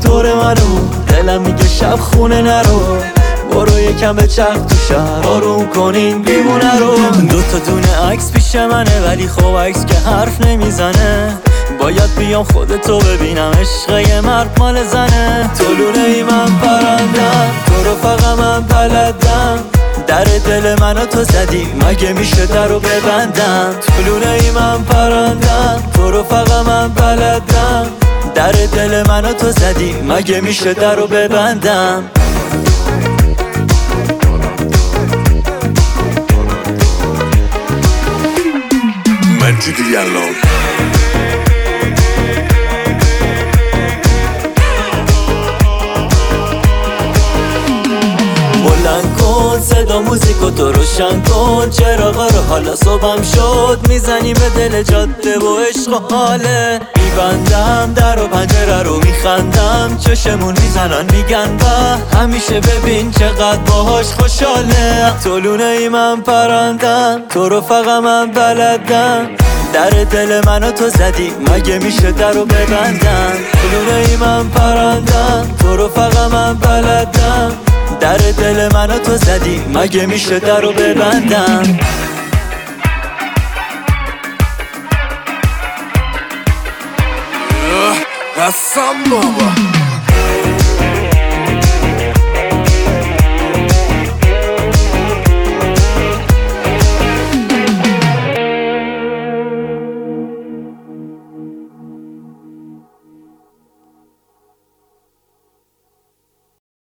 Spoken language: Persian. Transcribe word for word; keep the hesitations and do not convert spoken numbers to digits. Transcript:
دور منو، دلم میگه شب خونه نرو، برو یکم به چرخ تو شهر آروم کنین بیمونه رو. دو تا دونه عکس پیش منه ولی خب عکس که حرف نمیزنه، باید بیام خودتو ببینم عشق یه مرد مال زنه. تو لونه ای من پرندم، تو رو فقط من بلدم، در دل منو تو زدی مگه میشه در رو ببندم. تو لونه ای من پرندم، تو رو فقط من بلدم، در دل منو تو زدی مگه میشه در رو ببندم. مجید یلان بلند کن صدا موزیکو تو روشن کن، چراغا رو حالا صبحم شد میزنی به دل جاده و عشق و حاله. میبندم در و پنجره رو میخندم، چشمون میزنن میگن به همیشه ببین چقدر باهاش خوشحاله. تو لونه ای من پرندم، تو رو فقط من بلدم، در دل منو تو زدی مگه میشه در رو ببندم. تو لونه ای من پرندم، تو رو فقط من بلدم، در دل منو تو زدی مگه میشه در رو ببندم. رسام بابا